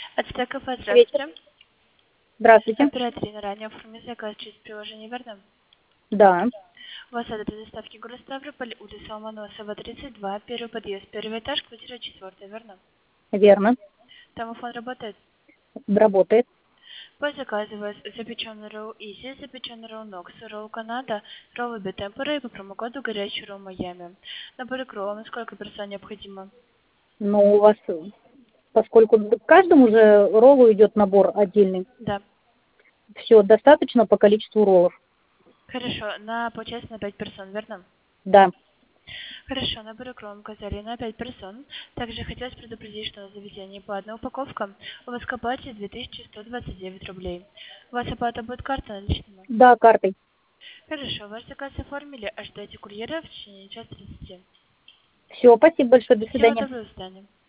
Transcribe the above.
Ацтек кафе, Вечер. здравствуйте. Здравствуйте. Оператор на ранее оформить заказ через приложение, верно? Да, У вас адрес доставки город Ставрополь, улица Ломоносова, 32, первый подъезд, первый этаж, квартира 4, верно? верно. Домофон работает? Работает. По заказу у вас запеченный ролл Изи, запеченный ролл Нокс, ролл Канада, ролл Бетемпора и по промокоду горячий ролл Майами. Набор икру, на сколько персон необходимо? Но у вас, поскольку к каждому же роллу идет набор отдельный, Да. все достаточно по количеству роллов. Хорошо, на получается на 5 персон, верно? Да. Хорошо, набор икру указали на 5 персон. Также хотелось предупредить, что на завезение по одной упаковка у вас к оплате 2129 рублей. У вас оплата будет картой наличными? Да, картой. Хорошо, ваш заказ оформили, ожидайте курьера в течение часа 30. Все, спасибо большое, до Всего свидания. доброго, до свидания.